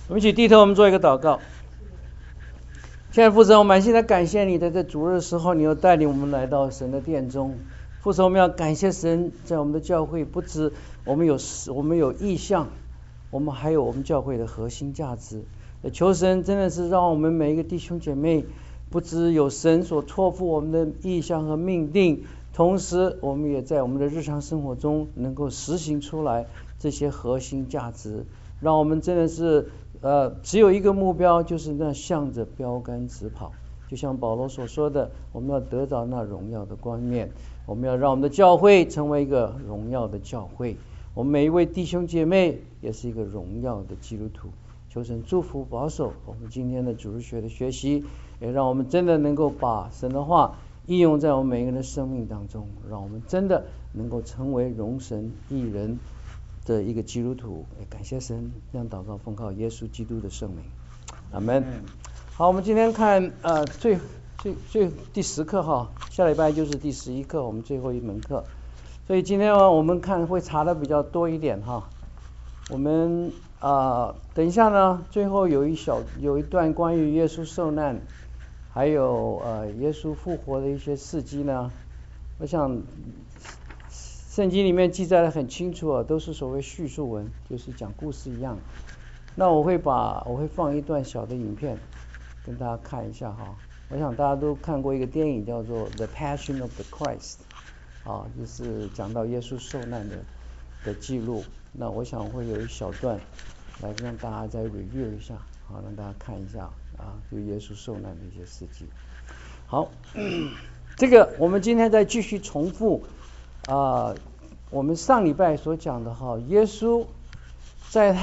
我们一起低头，我们做一个祷告。现在父神，我满心的感谢你，在这主日的时候，你又带领我们来到神的殿中。父神，我们要感谢神，在我们的教会，不止我们有意向，我们还有我们教会的核心价值。求神真的是让我们每一个弟兄姐妹，不只有神所托付我们的意向和命定，同时我们也在我们的日常生活中能够实行出来这些核心价值，让我们真的是只有一个目标，就是那向着标杆直跑。就像保罗所说的，我们要得到那荣耀的冠冕，我们要让我们的教会成为一个荣耀的教会，我们每一位弟兄姐妹也是一个荣耀的基督徒。求神祝福保守我们今天的主日学的学习，也让我们真的能够把神的话应用在我们每个人的生命当中，让我们真的能够成为荣神益人的一个基督徒。也感谢神，这样祷告奉靠耶稣基督的圣名，阿们。好，我们今天看第10课哈，下礼拜就是第11课，我们最后一门课，所以今天我们看会查的比较多一点哈。我们等一下呢，最后有一段关于耶稣受难还有耶稣复活的一些事迹呢，我想圣经里面记载的很清楚啊，都是所谓叙述文，就是讲故事一样。那我会放一段小的影片跟大家看一下哈。我想大家都看过一个电影叫做 The Passion of the Christ 就是讲到耶稣受难的记录。那我想会有一小段来让大家再 review 一下，让大家看一下就耶稣受难的一些事迹。好，这个我们今天再继续重复我们上礼拜所讲的耶稣在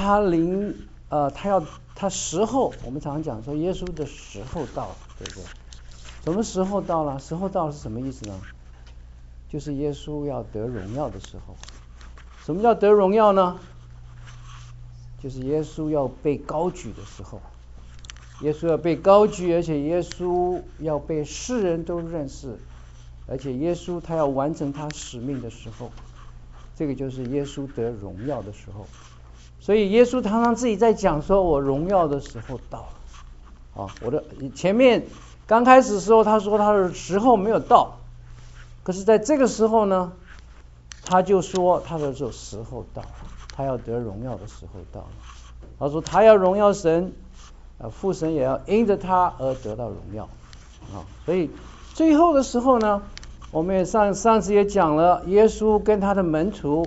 他时候，我们常常讲说耶稣的时候到了，对不对？什么时候到了？时候到了是什么意思呢？就是耶稣要得荣耀的时候。什么叫得荣耀呢？就是耶稣要被高举的时候。耶稣要被高举，而且耶稣要被世人都认识，而且耶稣他要完成他使命的时候，这个就是耶稣得荣耀的时候。所以耶稣常常自己在讲说，我荣耀的时候到了。我的前面刚开始的时候他说他的时候没有到，可是在这个时候呢，他就说他的时候到了，他要得荣耀的时候到了。他说他要荣耀神，父神也要因着他而得到荣耀。所以最后的时候呢，我们也上次也讲了，耶稣跟他的门徒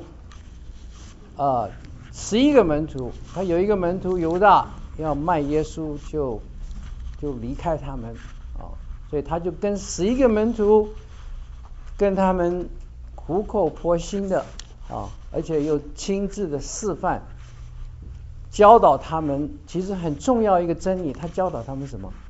11个门徒，他有一个门徒犹大要卖耶稣，就离开他们所以他就跟11个门徒跟他们苦口婆心的而且又亲自的示范教导他们，其实很重要一个真理，他教导他们什么？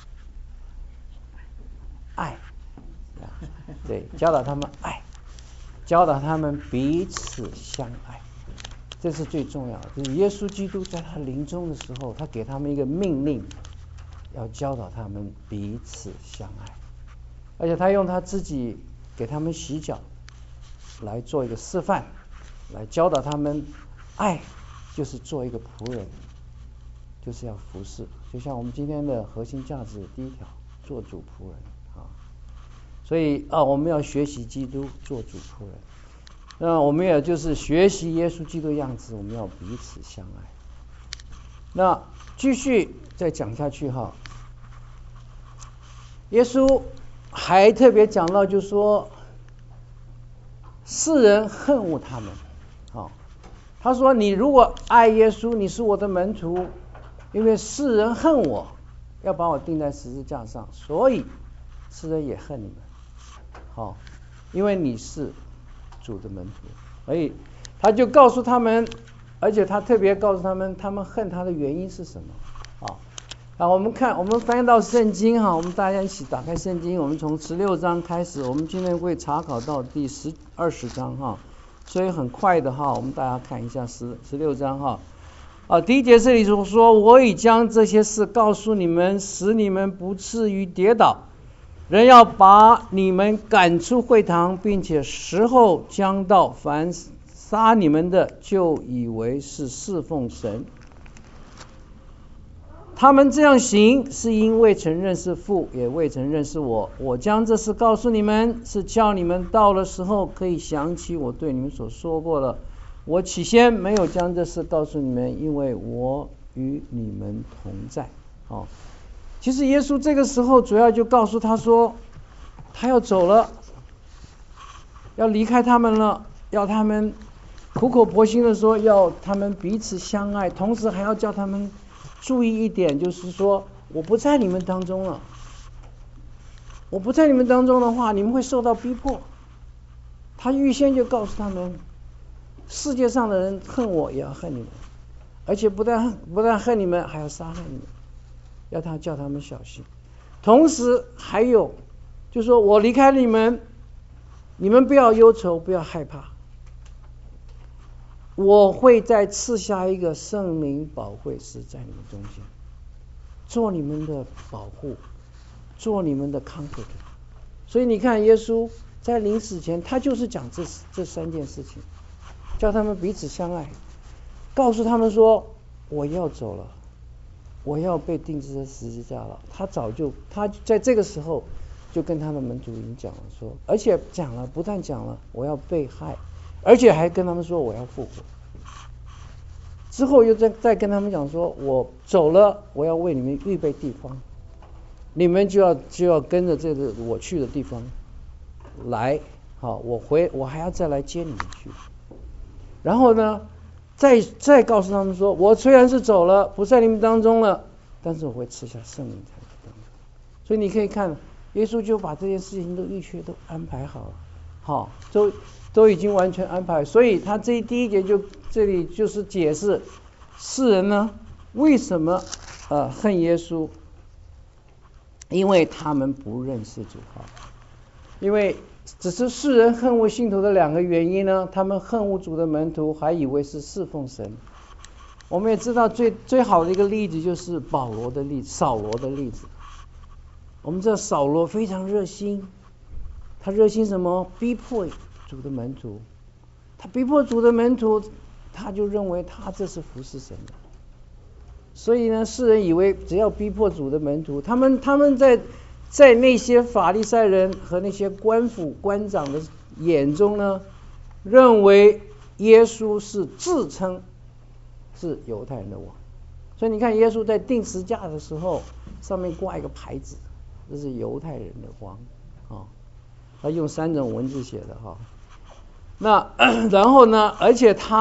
爱。对，教导他们爱，教导他们彼此相爱，这是最重要的。就是耶稣基督在他临终的时候，他给他们一个命令，要教导他们彼此相爱，而且他用他自己给他们洗脚来做一个示范，来教导他们爱就是做一个仆人，就是要服侍。就像我们今天的核心价值第一条，做主仆人所以我们要学习基督做主仆人。那我们也就是学习耶稣基督的样子，我们要彼此相爱。那继续再讲下去耶稣还特别讲到，就是说世人恨恶他们他说你如果爱耶稣，你是我的门徒，因为世人恨我，要把我钉在十字架上，所以世人也恨你们因为你是主的门徒。所以他就告诉他们，而且他特别告诉他们，他们恨他的原因是什么我们翻到圣经我们大家一起打开圣经，我们从16章开始，我们今天会查考到第20章所以很快的我们大家看一下16章第一节这里说，我已将这些事告诉你们，使你们不至于跌倒。人要把你们赶出会堂，并且时候将到，凡杀你们的就以为是侍奉神。 他们这样行，是因未曾认识父，也未曾认识我。我将这事告诉你们，是叫你们到了时候可以想起我对你们所说过的。我起先没有将这事告诉你们，因为我与你们同在。其实耶稣这个时候主要就告诉他说，他要走了，要离开他们了，要他们苦口婆心的说，要他们彼此相爱，同时还要叫他们注意一点，就是说我不在你们当中了，我不在你们当中的话，你们会受到逼迫。他预先就告诉他们，世界上的人恨我也要恨你们，而且不但恨你们，还要杀害你们，要叫他们小心。同时还有就是说，我离开你们，你们不要忧愁，不要害怕，我会再赐下一个圣灵保惠师在你们中间，做你们的保护，做你们的comforter。所以你看耶稣在临死前，他就是讲这三件事情，叫他们彼此相爱，告诉他们说我要走了，我要被钉在十字架了。他在这个时候就跟他的门徒已经讲了说，而且讲了，不但讲了我要被害，而且还跟他们说我要复活。之后又再跟他们讲说，我走了，我要为你们预备地方，你们就要跟着这个我去的地方来。好，我还要再来接你们去。然后呢，再告诉他们说，我虽然是走了，不在你们当中了，但是我会赐下圣灵在你们当中。所以你可以看，耶稣就把这件事情都预确都安排好了，好，都已经完全安排。所以他第一节这里就是解释世人呢为什么恨耶稣，因为他们不认识主。因为只是世人恨恶信徒的两个原因呢，他们恨恶主的门徒，还以为是侍奉神。我们也知道最好的一个例子就是扫罗的例子。我们知道扫罗非常热心，他热心什么？逼迫主的门徒。他逼迫主的门徒，他就认为他这是服侍神的。所以呢，世人以为只要逼迫主的门徒，他们在那些法利赛人和那些官府官长的眼中呢，认为耶稣是自称是犹太人的王。所以你看耶稣在钉十字架的时候，上面挂一个牌子，这是犹太人的王他用3种文字写的那然后呢，而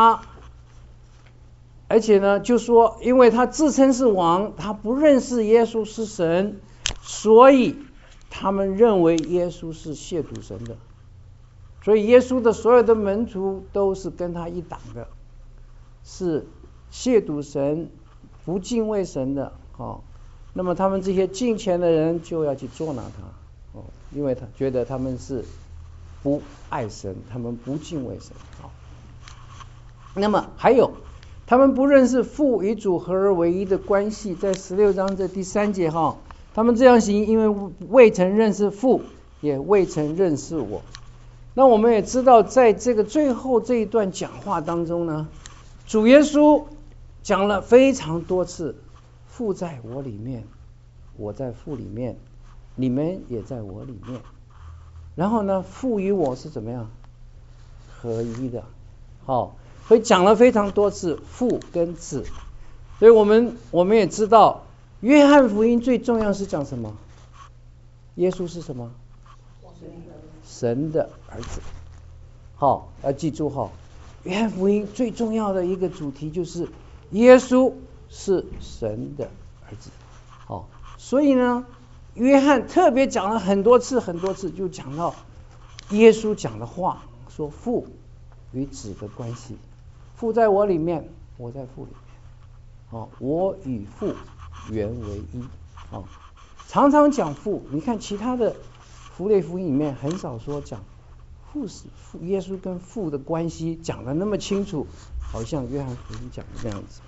且呢就说，因为他自称是王，他不认识耶稣是神，所以他们认为耶稣是亵渎神的。所以耶稣的所有的门徒都是跟他一党的，是亵渎神、不敬畏神的。那么他们这些敬虔的人就要去捉拿他，因为他觉得他们是不爱神，他们不敬畏神。那么还有，他们不认识父与主合而为一的关系，在16章这第3节他们这样行，因为未曾认识父，也未曾认识我。那我们也知道，在这个最后这一段讲话当中呢，主耶稣讲了非常多次，父在我里面，我在父里面，你们也在我里面。然后呢，父与我是怎么样合一的。所以讲了非常多次父跟子。所以我们也知道，约翰福音最重要是讲什么？耶稣是什么？神的儿子。要记住约翰福音最重要的一个主题就是耶稣是神的儿子。所以呢，约翰特别讲了很多次，就讲到耶稣讲的话，说父与子的关系，父在我里面，我在父里面，我与父原为一。常常讲父，你看其他的符类福音里面很少说讲父，耶稣跟父的关系讲得那么清楚，好像约翰福音讲的那样子。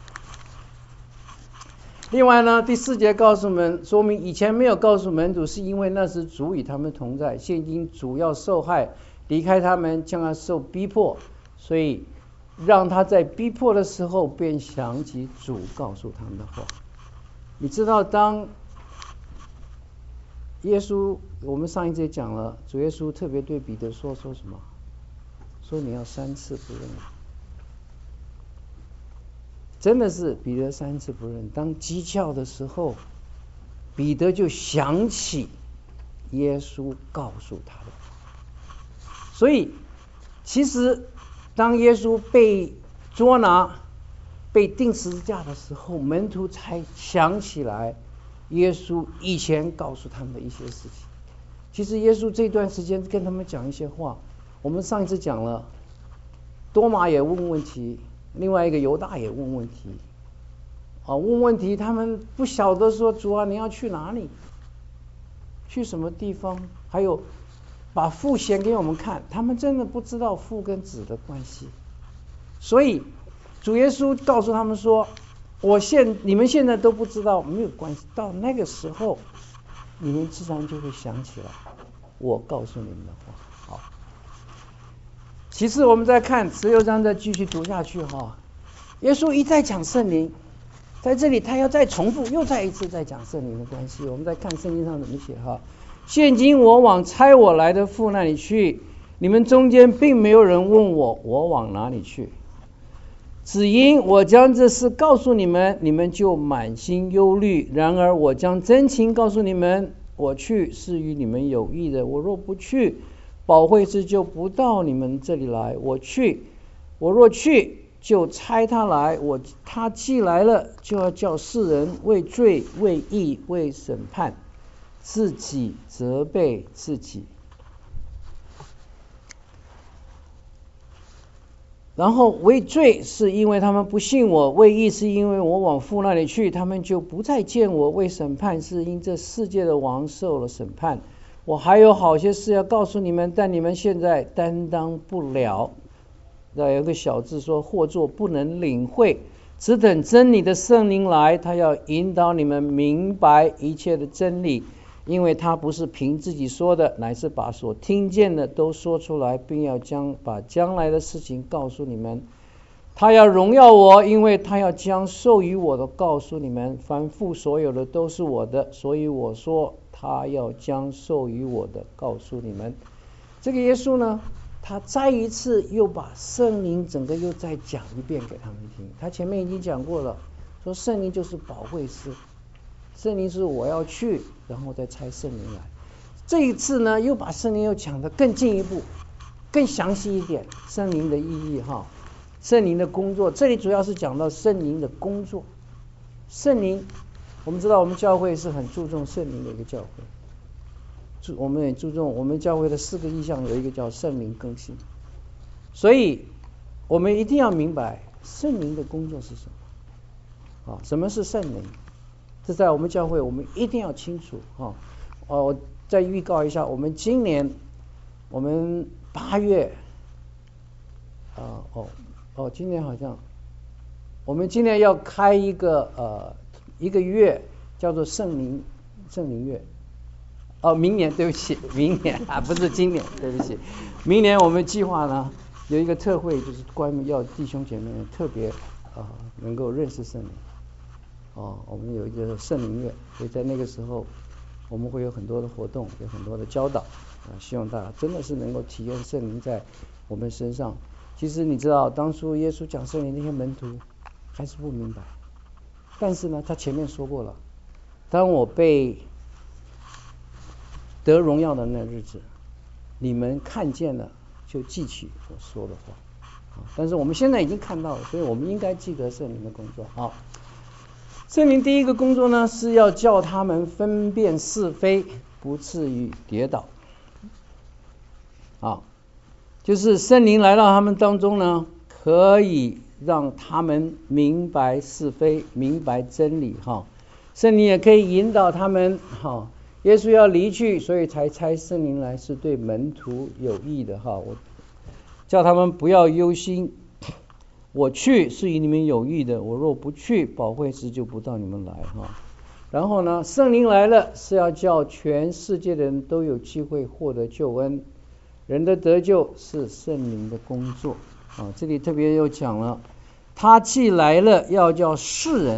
另外呢，第4节告诉我们，说明以前没有告诉门徒，是因为那时主与他们同在，现今主要受害，离开他们将要受逼迫，所以让他在逼迫的时候便想起主告诉他们的话。 你知道当耶稣，我们上一节讲了，主耶稣特别对彼得说什么？说你要3次不认我。真的是彼得3次不认。当讥诮的时候，彼得就想起耶稣告诉他的话。所以其实当耶稣被捉拿、被钉十字架的时候，门徒才想起来耶稣以前告诉他们的一些事情。其实耶稣这段时间跟他们讲一些话，我们上一次讲了，多马也问问题，另外一个犹大也问问题，问问题，他们不晓得说主啊，你要去哪里，去什么地方，还有把父显给我们看，他们真的不知道父跟子的关系。所以主耶稣告诉他们说，你们现在都不知道，没有关系，到那个时候你们自然就会想起来我告诉你们的话。好，其次我们再看16章，再继续读下去哈。耶稣一再讲圣灵，在这里他要再重复，又再一次再讲圣灵的关系。我们再看圣经上怎么写哈。现今我往差我来的父那里去，你们中间并没有人问我往哪里去，只因我将这事告诉你们，你们就满心忧虑。然而我将真情告诉你们，我去是与你们有益的。我若不去，保惠师就不到你们这里来。我若去，就差他来。他既来了，就要叫世人为罪、为义、为审判，自己责备自己。然后为罪是因为他们不信我，为义是因为我往父那里去，他们就不再见我，为审判是因这世界的王受了审判。我还有好些事要告诉你们，但你们现在担当不了。有个小字说，或作不能领会，只等真理的圣灵来，他要引导你们明白一切的真理，因为他不是凭自己说的，乃是把所听见的都说出来，并要把将来的事情告诉你们。他要荣耀我，因为他要将授予我的告诉你们。凡父所有的都是我的，所以我说他要将授予我的告诉你们。这个耶稣呢，他再一次又把圣灵整个又再讲一遍给他们听。他前面已经讲过了，说圣灵就是保惠师，圣灵是我要去，然后再差圣灵来。这一次呢，又把圣灵又讲得更进一步，更详细一点，圣灵的意义哈，圣灵的工作。这里主要是讲到圣灵的工作。圣灵，我们知道我们教会是很注重圣灵的一个教会，我们也注重我们教会的4个意象，有一个叫圣灵更新。所以我们一定要明白圣灵的工作是什么，什么是圣灵，这在我们教会我们一定要清楚。我再预告一下，我们今年我们8月今年好像我们今年要开一个月叫做圣灵月。明年，对不起，明年不是今年，对不起，明年我们计划呢有一个特会，就是关于要弟兄姐妹特别能够认识圣灵。我们有一个圣灵月，所以在那个时候我们会有很多的活动，有很多的教导，希望大家真的是能够体验圣灵在我们身上。其实你知道，当初耶稣讲圣灵，那些门徒还是不明白，但是呢，他前面说过了，当我被得荣耀的那日子，你们看见了就记起我说的话。但是我们现在已经看到了，所以我们应该记得圣灵的工作。圣灵第一个工作呢，是要叫他们分辨是非，不至于跌倒。就是圣灵来到他们当中呢，可以让他们明白是非，明白真理。圣灵也可以引导他们。耶稣要离去，所以才差圣灵来，是对门徒有益的。我叫他们不要忧心，我去是与你们有益的，我若不去，保惠师就不到你们来。然后呢，圣灵来了，是要叫全世界的人都有机会获得救恩。人的得救是圣灵的工作。这里特别又讲了，他既来了，要叫世人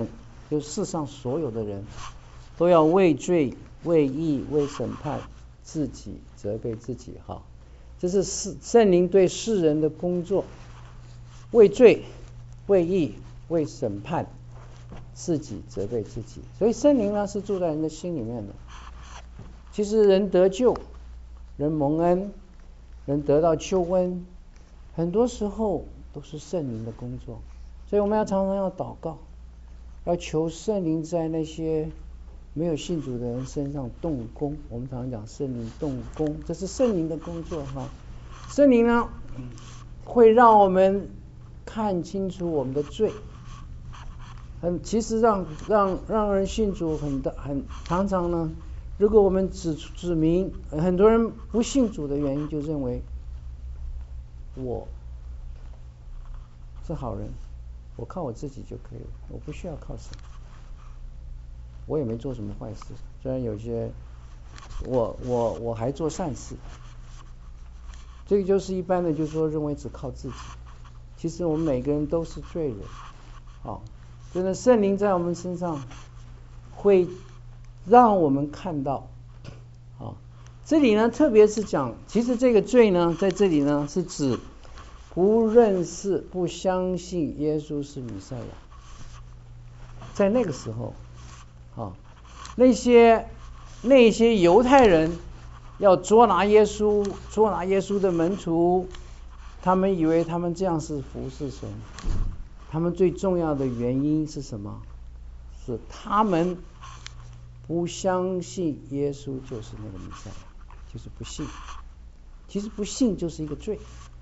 就是世上所有的人都要为罪、为义、为审判自己责备自己哈。这是圣灵对世人的工作，为罪、为义、为审判自己责备自己。所以圣灵呢是住在人的心里面的。其实人得救，人蒙恩，人得到救恩，很多时候都是圣灵的工作。所以我们要常常要祷告，要求圣灵在那些没有信主的人身上动工。我们常常讲圣灵动工，这是圣灵的工作哈。圣灵呢会让我们看清楚我们的罪，其实让人信主很常常呢，如果我们指明，很多人不信主的原因就认为我是好人，我靠我自己就可以了，我不需要靠神，我也没做什么坏事，虽然有些我还做善事。这个就是一般的就是说认为只靠自己，其实我们每个人都是罪人真的圣灵在我们身上会让我们看到这里呢特别是讲，其实这个罪呢在这里呢是指不认识、不相信耶稣是弥赛亚。在那个时候那些犹太人要捉拿耶稣的门徒，他们以为他们这样是服侍神。他们最重要的原因是什么？是他们不相信耶稣就是那个弥赛亚，就是不信。其实不信就是一个罪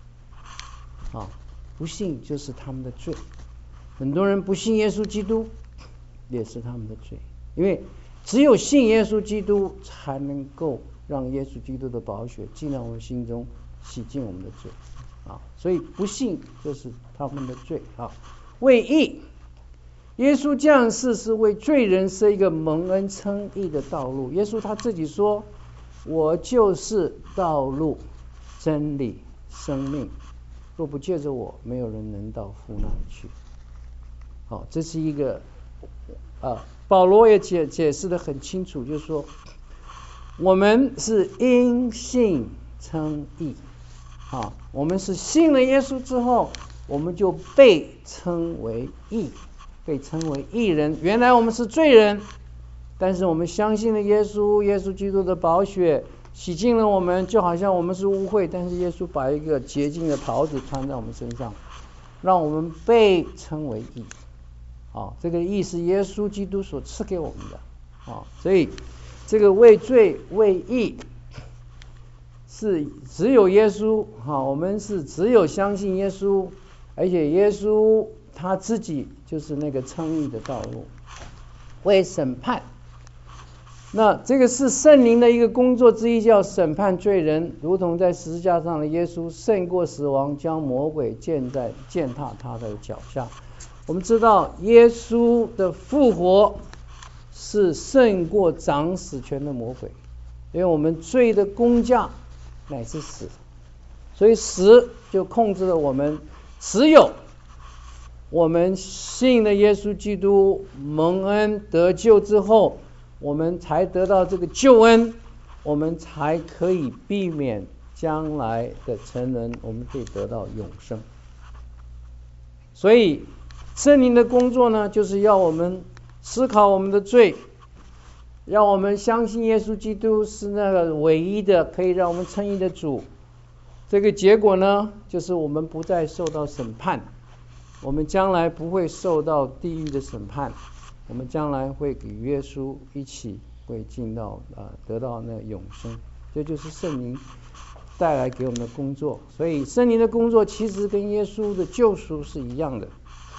不信就是他们的罪。很多人不信耶稣基督也是他们的罪，因为只有信耶稣基督才能够让耶稣基督的宝血进到我们心中，洗净我们的罪所以不信就是他们的罪为义，耶稣降世是为罪人设一个蒙恩称义的道路。耶稣他自己说，我就是道路、真理、生命，若不借着我，没有人能到父那里去。这是一个保罗也解释得很清楚，就是说我们是因信称义我们是信了耶稣之后，我们就被称为义，被称为义人。原来我们是罪人，但是我们相信了耶稣基督的宝血洗净了我们，就好像我们是污秽，但是耶稣把一个洁净的袍子穿在我们身上，让我们被称为义这个义是耶稣基督所赐给我们的所以这个为罪为义是只有耶稣我们是只有相信耶稣，而且耶稣他自己就是那个称义的道路。为审判，那这个是圣灵的一个工作之一，叫审判罪人，如同在十字架上的耶稣胜过死亡，将魔鬼践踏他的脚下。我们知道耶稣的复活是胜过掌死权的魔鬼，因为我们罪的工价乃是死，所以死就控制了我们。只有我们信了耶稣基督，蒙恩得救之后，我们才得到这个救恩，我们才可以避免将来的沉沦，我们可以得到永生。所以圣灵的工作呢，就是要我们思考我们的罪，让我们相信耶稣基督是那个唯一的可以让我们称义的主。这个结果呢，就是我们不再受到审判，我们将来不会受到地狱的审判，我们将来会与耶稣一起会进到得到那永生。这就是圣灵带来给我们的工作。所以圣灵的工作其实跟耶稣的救赎是一样的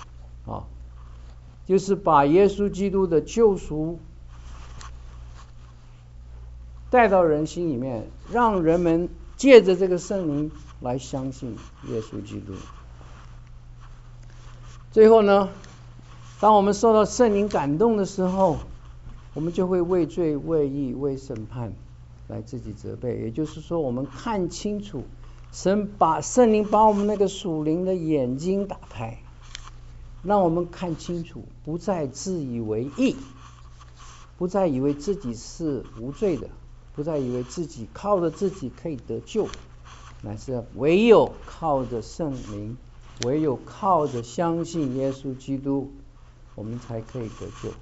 就是把耶稣基督的救赎带到人心里面，让人们借着这个圣灵来相信耶稣基督。最后呢，当我们受到圣灵感动的时候，我们就会为罪为义为审判来自己责备。也就是说，我们看清楚，圣灵把我们那个属灵的眼睛打开， 让我们看清楚，不再自以为义，不再以为自己是无罪的，不再以为自己靠着自己可以得救，乃是唯有靠着圣灵，唯有靠着相信耶稣基督，我们才可以得救。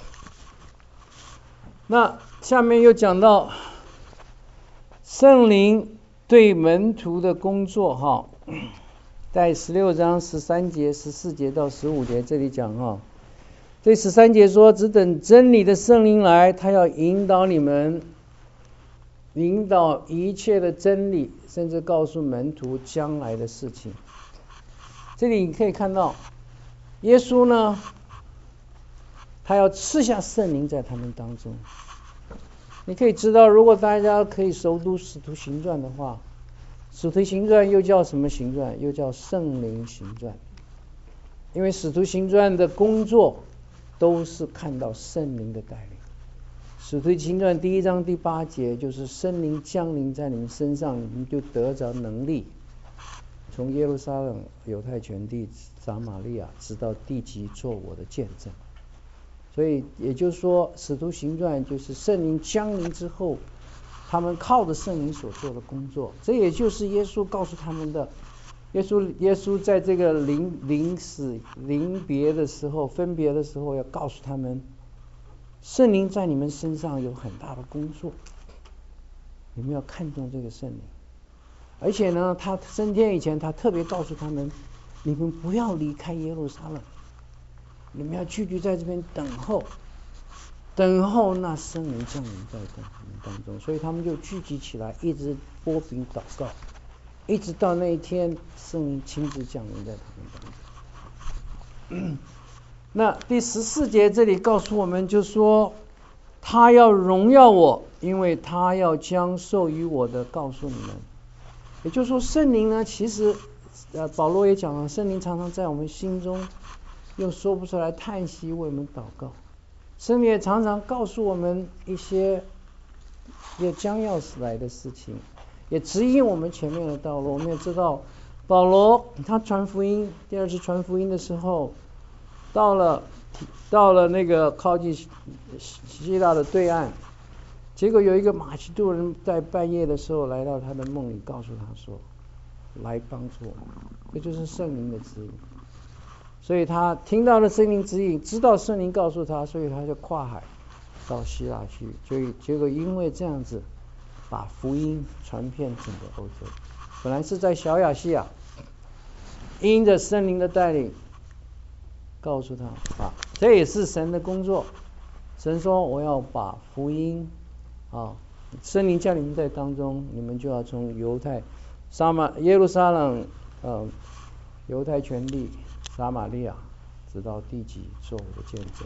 那下面又讲到圣灵对门徒的工作在16章13节、14节到15节这里讲这13节说，只等真理的圣灵来，他要引导你们，引导一切的真理，甚至告诉门徒将来的事情。这里你可以看到耶稣呢，他要赐下圣灵在他们当中。你可以知道，如果大家可以熟读使徒行传的话，使徒行传又叫什么行传？又叫圣灵行传。因为使徒行传的工作都是看到圣灵的带领。使徒行传1章第8节就是圣灵降临在你们身上，你们就得着能力，从耶路撒冷、犹太全地、撒玛利亚直到地极做我的见证。所以也就是说，使徒行传就是圣灵降临之后，他们靠着圣灵所做的工作。这也就是耶稣告诉他们的。耶稣在这个临别的时候，分别的时候，要告诉他们，圣灵在你们身上有很大的工作，你们要看重这个圣灵。而且呢，他升天以前，他特别告诉他们，你们不要离开耶路撒冷，你们要聚集在这边等候那圣灵降临在他们当中。所以他们就聚集起来，一直擘饼祷告，一直到那一天圣灵亲自降临在他们当中。那第14节这里告诉我们，就说他要荣耀我，因为他要将授予我的告诉你们。也就是说，圣灵呢，其实保罗也讲了，圣灵常常在我们心中又说不出来叹息，为我们祷告。圣灵也常常告诉我们一些也将要来的事情，也指引我们前面的道路。我们也知道，保罗他传福音，第二次传福音的时候，到了那个靠近希腊的对岸，结果有一个马其顿人在半夜的时候来到他的梦里，告诉他说，来帮助我们。这就是圣灵的指引。所以他听到了圣灵指引，知道圣灵告诉他，所以他就跨海到希腊去。所以结果因为这样子，把福音传遍整个欧洲。本来是在小亚细亚，因着圣灵的带领，告诉他这也是神的工作。神说，我要把福音圣灵降临在当中，你们就要从耶路撒冷、犹太全地、撒玛利亚直到地极做我的见证。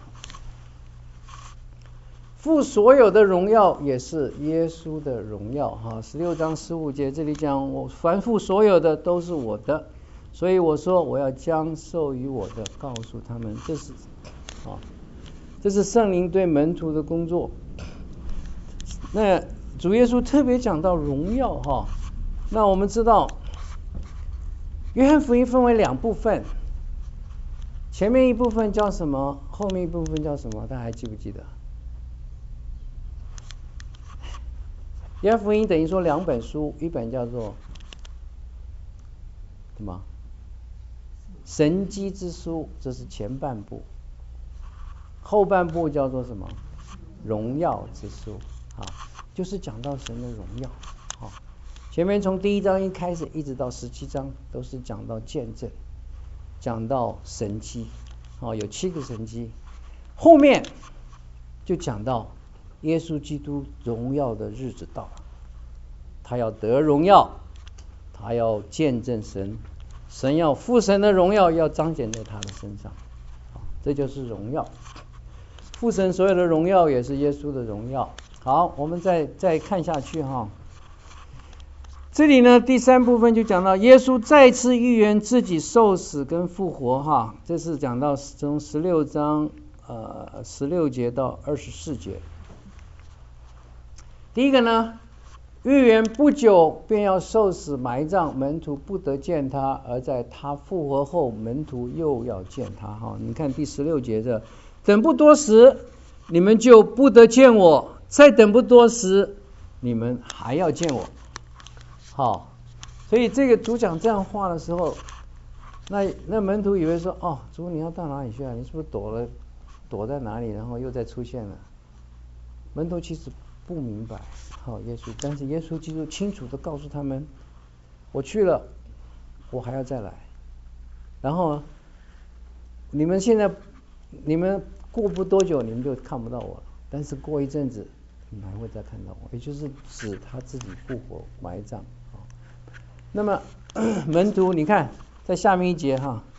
父所有的荣耀也是耶稣的荣耀16章15节这里讲，我凡父所有的都是我的，所以我说我要将授予我的告诉他们。这是圣灵对门徒的工作。那主耶稣特别讲到荣耀那我们知道约翰福音分为2部分，前面一部分叫什么，后面一部分叫什么，大家还记不记得？约翰福音等于说2本书，一本叫做什么？神迹之书，这是前半部。后半部叫做什么？荣耀之书就是讲到神的荣耀前面从第1章一开始一直到17章都是讲到见证，讲到神迹有7个神迹。后面就讲到耶稣基督荣耀的日子到了，他要得荣耀，他要见证神，神要父神的荣耀要彰显在他的身上这就是荣耀。父神所有的荣耀也是耶稣的荣耀。好，我们再看下去这里呢，第3部分就讲到耶稣再次预言自己受死跟复活这是讲到从16章16节到24节。第一个呢， 预言不久便要受死埋葬，门徒不得见他，而在他复活后，门徒又要见他。你看第16节这，等不多时，你们就不得见我，再等不多时，你们还要见我。好，所以这个主讲这样话的时候，那门徒以为说，哦，主你要到哪里去啊？你是不是躲在哪里，然后又再出现了？门徒其实不明白，耶稣，但是耶稣基督清楚的告诉他们，我去了，我还要再来。然后你们过不多久，你们就看不到我了，但是过一阵子，你们还会再看到我，也就是指他自己复活埋葬。那么门徒，你看在下面一节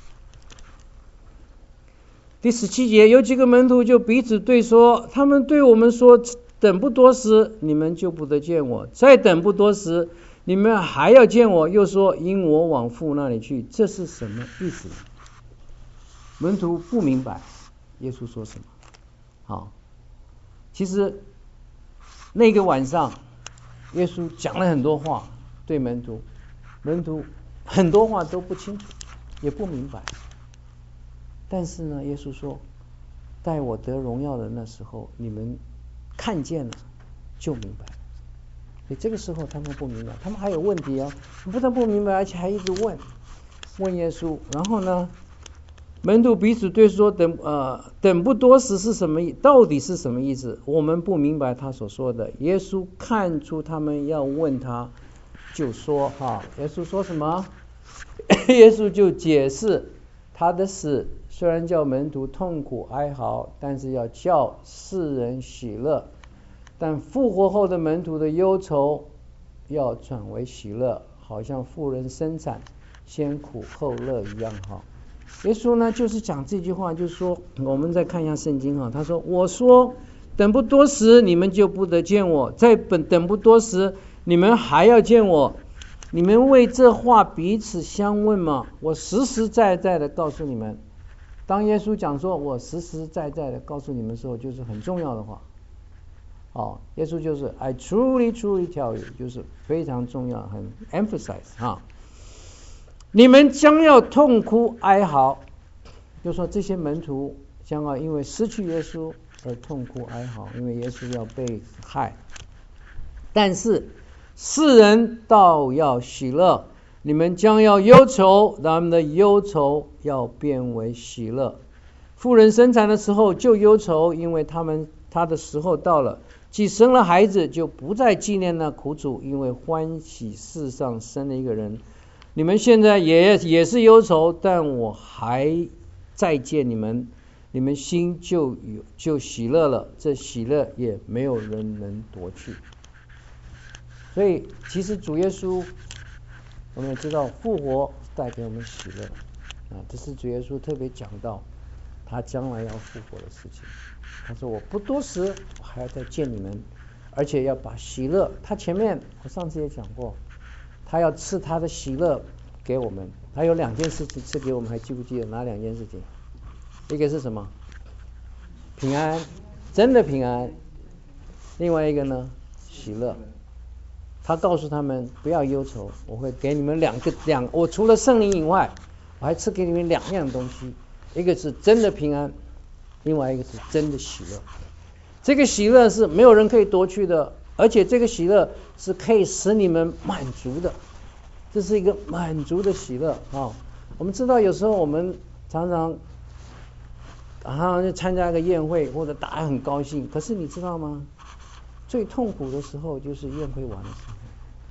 第17节，有几个门徒就彼此对说，他们对我们说，等不多时，你们就不得见我，再等不多时，你们还要见我。又说，因我往父那里去。这是什么意思？门徒不明白耶稣说什么。其实那个晚上耶稣讲了很多话对门徒很多话都不清楚也不明白，但是呢，耶稣说，待我得荣耀的那时候，你们看见了就明白了。所以这个时候他们不明白，他们还有问题不但不明白，而且还一直问耶稣。然后呢，门徒彼此对说，等不多时是什么意？到底是什么意思？我们不明白他所说的。耶稣看出他们要问他，就说耶稣说什么？耶稣就解释，他的死虽然叫门徒痛苦哀嚎，但是要叫世人喜乐。但复活后的门徒的忧愁要转为喜乐，好像妇人生产，先苦后乐一样。耶稣呢就是讲这句话，就是说，我们再看一下圣经他说，我说等不多时，你们就不得见我，再等不多时，你们还要见我。你们为这话彼此相问吗？我实实在在的告诉你们。当耶稣讲说我实实在在的告诉你们的时候，就是很重要的话。耶稣就是 I truly tell you， 就是非常重要，很 emphasize 你们将要痛哭哀嚎，就说这些门徒将要因为失去耶稣而痛哭哀嚎，因为耶稣要被害。但是世人倒要喜乐，你们将要忧愁，他们的忧愁要变为喜乐。妇人生产的时候就忧愁，因为她的时候到了，既生了孩子，就不再纪念那苦楚，因为欢喜世上生了一个人。你们现在也是忧愁，但我还再见你们，你们心就喜乐了，这喜乐也没有人能夺去。所以其实主耶稣，我们也知道复活带给我们喜乐这是主耶稣特别讲到他将来要复活的事情。他说我不多时我还要再见你们，而且要把喜乐，他前面我上次也讲过，他要赐他的喜乐给我们。他有2件事情赐给我们，还记不记得哪2件事情？一个是什么？平安，真的平安。另外一个呢，喜乐。他告诉他们不要忧愁，我会给你们我除了圣灵以外，我还赐给你们2样东西，一个是真的平安，另外一个是真的喜乐。这个喜乐是没有人可以夺去的，而且这个喜乐是可以使你们满足的，这是一个满足的喜乐我们知道有时候我们常常去参加一个宴会，或者大家很高兴，可是你知道吗？最痛苦的时候就是宴会完的时候，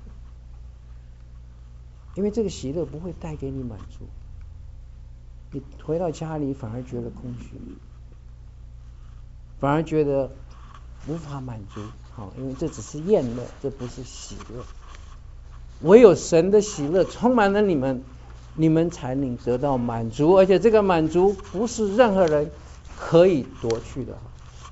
因为这个喜乐不会带给你满足，你回到家里反而觉得空虚，反而觉得无法满足因为这只是宴乐，这不是喜乐。唯有神的喜乐充满了你们，你们才能得到满足，而且这个满足不是任何人可以夺去的。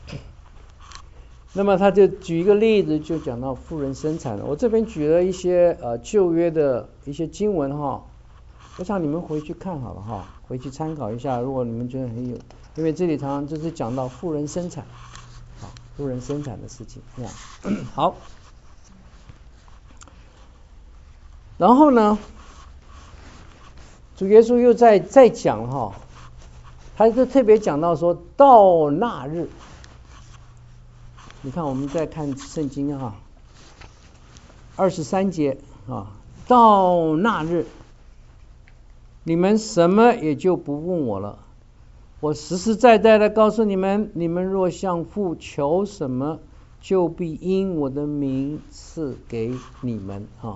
那么他就举一个例子，就讲到妇人生产了。我这边举了一些旧约的一些经文我想你们回去看好了回去参考一下，如果你们觉得很有，因为这里常常就是讲到妇人生产妇人生产的事情好， 然后呢，主耶稣又再讲哈，他就特别讲到说，到那日，你看我们再看圣经哈，23节啊，到那日，你们什么也就不问我了。我实实在在的告诉你们，你们若向父求什么，就必因我的名赐给你们啊。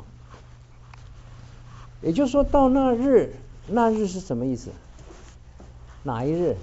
也就是说，到那日，那日是什么意思？哪一日？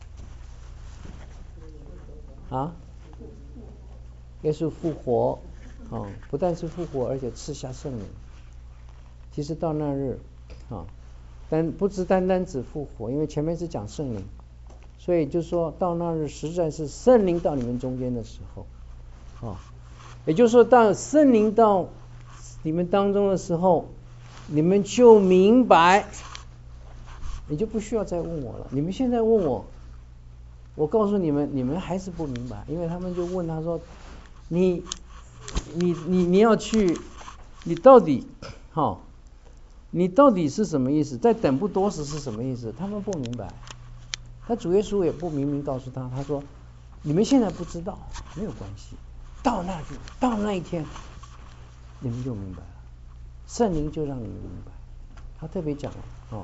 啊？耶稣复活啊，不但是复活，而且赐下圣灵。其实到那日啊，但不只单单只复活，因为前面是讲圣灵，所以就说到那日，实在是圣灵到你们中间的时候啊。也就是说，当圣灵到你们当中的时候，你们就明白，你就不需要再问我了。你们现在问我，我告诉你们，你们还是不明白，因为他们就问他说，你要去，你到底你到底是什么意思？在等不多时是什么意思？他们不明白。他主耶稣也不明明告诉他，他说你们现在不知道没有关系，到那日，到那一天，你们就明白了。圣灵就让你们明白。他特别讲了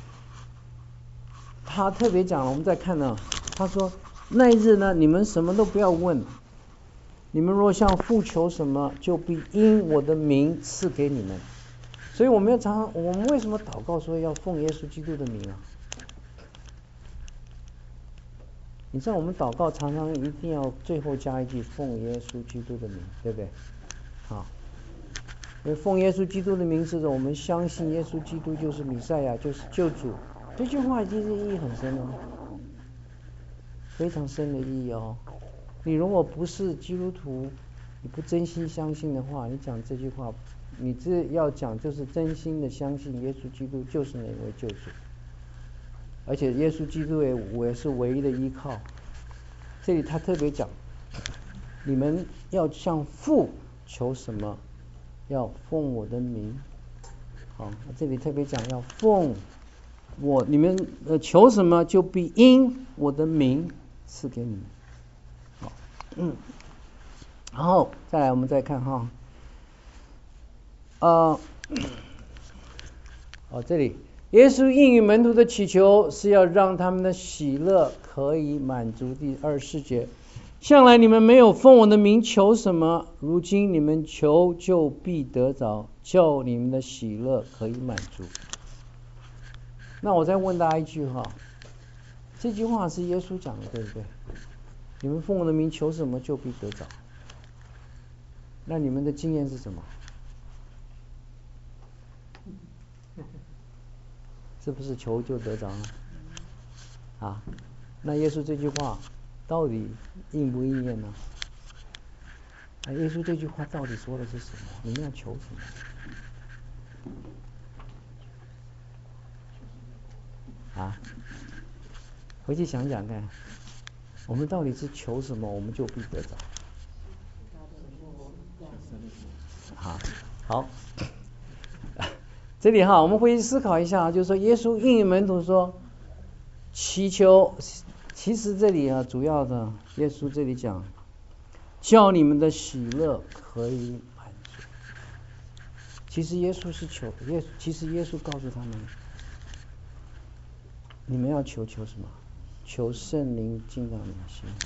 他特别讲了，我们再看呢，他说那一日呢，你们什么都不要问，你们若向父求什么，就必因我的名赐给你们。所以我们为什么祷告说要奉耶稣基督的名啊？你知道我们祷告常常一定要最后加一句奉耶稣基督的名，对不对？因为奉耶稣基督的名是我们相信耶稣基督就是弥赛亚，就是救主。这句话其实意义很深哦，非常深的意义哦。你如果不是基督徒，你不真心相信的话，你讲这句话，你这要讲就是真心的相信耶稣基督就是那位救主，而且耶稣基督也是唯一的依靠。这里他特别讲，你们要向父求什么，要奉我的名。这里特别讲要奉我，你们求什么就必因我的名赐给你们。然后再来我们再看这里耶稣应允门徒的祈求是要让他们的喜乐可以满足。第24节，向来你们没有奉我的名求什么，如今你们求就必得着，叫你们的喜乐可以满足。那我再问大家一句这句话是耶稣讲的，对不对？你们奉我的名求什么就必得着。那你们的经验是什么？是不是求就得着呢？那耶稣这句话到底应不应验呢？耶稣这句话到底说的是什么？你们要求什么？回去想想看，我们到底是求什么，我们就必得着。好，这里我们回去思考一下，就是说耶稣应允门徒说祈求，其实这里主要的耶稣这里讲叫你们的喜乐可以满足。其实耶稣是求其实耶稣告诉他们，你们要求什么？求圣灵进到你们心里。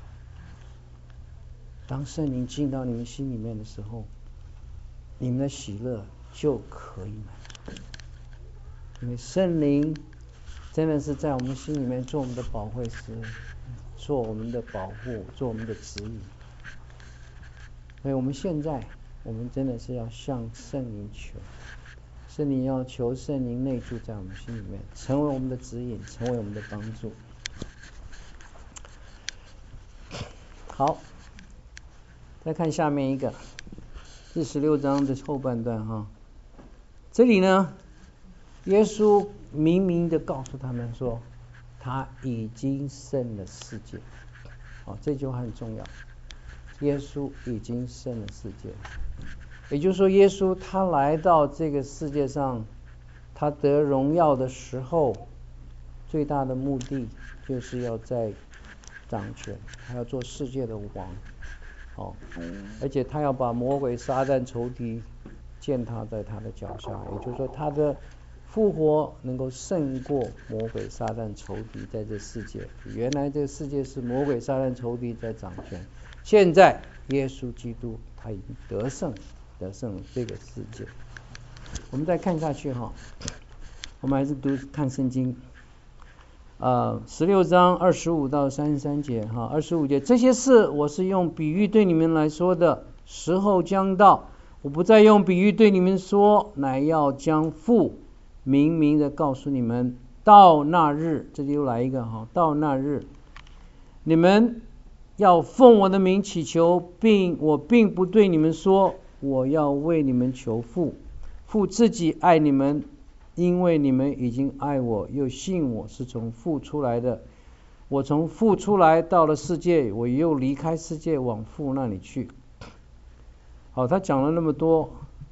当圣灵进到你们心里面的时候，你们的喜乐就可以满足。因为圣灵真的是在我们心里面做我们的保惠师，做我们的保护，做我们的指引。所以我们现在真的是要向圣灵求，圣灵要求圣灵内住在我们心里面，成为我们的指引，成为我们的帮助。好，再看下面一个第16章的后半段这里呢，耶稣明明的告诉他们说，他已经胜了世界。这句话很重要，耶稣已经胜了世界。 也就是说，耶稣他来到这个世界上，他得荣耀的时候，最大的目的就是要在掌权，他要做世界的王，而且他要把魔鬼撒旦仇敌践踏在他的脚下，也就是说，他的复活能够胜过魔鬼撒旦仇敌在这世界。原来这个世界是魔鬼撒旦仇敌在掌权，现在耶稣基督他已经得胜了这个世界。我们再看下去哈，我们还是看圣经16章25到33节哈，25节，这些事我是用比喻对你们来说的，时候将到，我不再用比喻对你们说，乃要将父明明的告诉你们，到那日，这里又来一个哈，到那日，你们要奉我的名祈求，我并不对你们说，我要为你们求父，父自己爱你们，因为你们已经爱我，又信我是从父出来的。我从父出来到了世界，我又离开世界往父那里去。好，他讲了那么多，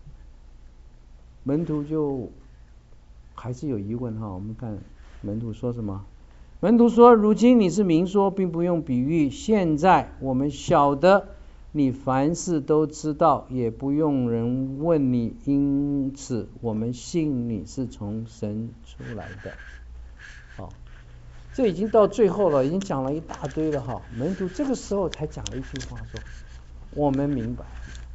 门徒就还是有疑问哈。我们看门徒说什么？门徒说：如今你是明说，并不用比喻，现在我们晓得你凡事都知道，也不用人问你，因此我们信你是从神出来的。好，这已经到最后了，已经讲了一大堆了哈。门徒这个时候才讲了一句话说：我们明白。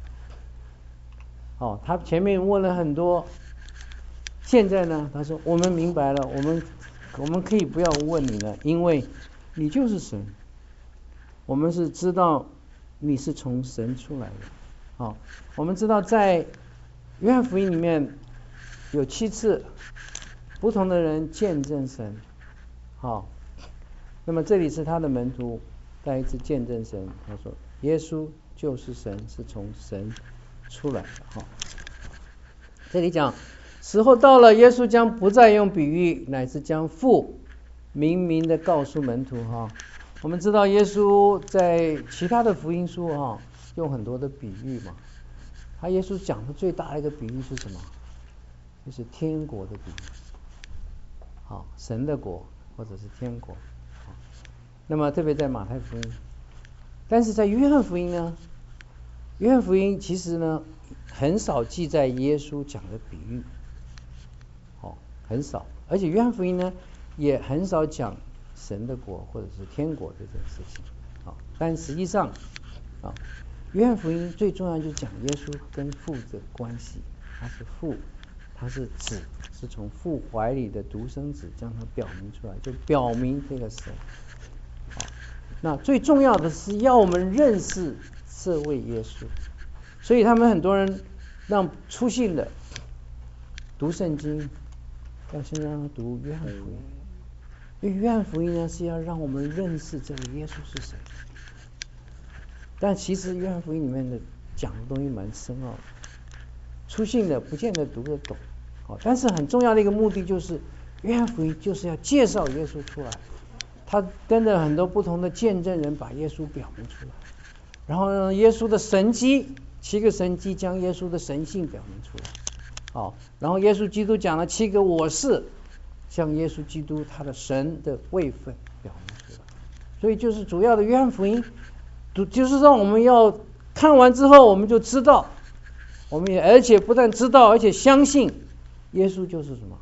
好，他前面问了很多，现在呢，他说我们明白了，我们可以不要问你了，因为你就是神，我们是知道你是从神出来的。好，我们知道在约翰福音里面有7次不同的人见证神。好，那么这里是他的门徒再一次见证神，他说耶稣就是神，是从神出来的。好，这里讲时候到了，耶稣将不再用比喻，乃是将父明明的告诉门徒哈。我们知道耶稣在其他的福音书哈用很多的比喻嘛，他耶稣讲的最大的一个比喻是什么？就是天国的比喻，好，神的国或者是天国。好，那么特别在马太福音，但是在约翰福音呢，约翰福音其实呢很少记载耶稣讲的比喻，很少，而且约翰福音呢也很少讲神的国或者是天国这件事情。但实际上约翰福音最重要就是讲耶稣跟父的关系，他是父，他是子，是从父怀里的独生子，将他表明出来，就表明这个神。那最重要的是要我们认识这位耶稣，所以他们很多人让初信的读圣经要先让他读约翰福音，因为约翰福音呢是要让我们认识这位耶稣是谁。但其实约翰福音里面的讲的东西蛮深奥的，初信的不见得读得懂。但是很重要的一个目的就是约翰福音就是要介绍耶稣出来，他跟着很多不同的见证人把耶稣表明出来，然后呢耶稣的神迹，7个神迹将耶稣的神性表明出来。然后耶稣基督讲了7个我是，向耶稣基督他的神的位分表明出来。所以就是主要的约翰福音就是让我们要看完之后我们就知道，我们也而且不但知道，而且相信耶稣就是什么？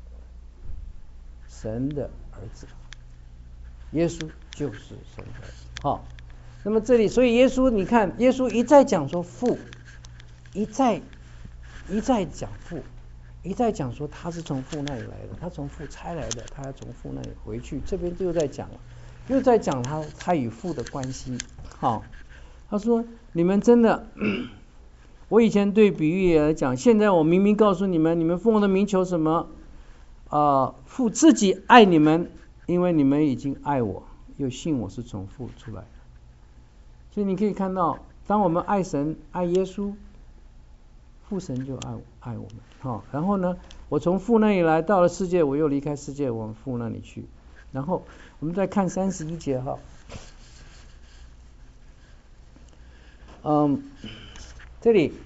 神的儿子，耶稣就是神的儿子。好，那么这里所以耶稣你看耶稣一再讲说父，一再讲父，一再讲说他是从父那里来的，他从父差来的，他要从父那里回去，这边就在讲了，又在讲他与父的关系。好，他说你们真的我以前对比喻也讲，现在我明明告诉你们，你们奉我的名求什么？父自己爱你们，因为你们已经爱我，又信我是从父出来的。所以你可以看到，当我们爱神爱耶稣，父神就爱我们。然后呢，我从父那里来到了世界，我又离开世界往父那里去。然后我们再看31节哈。这里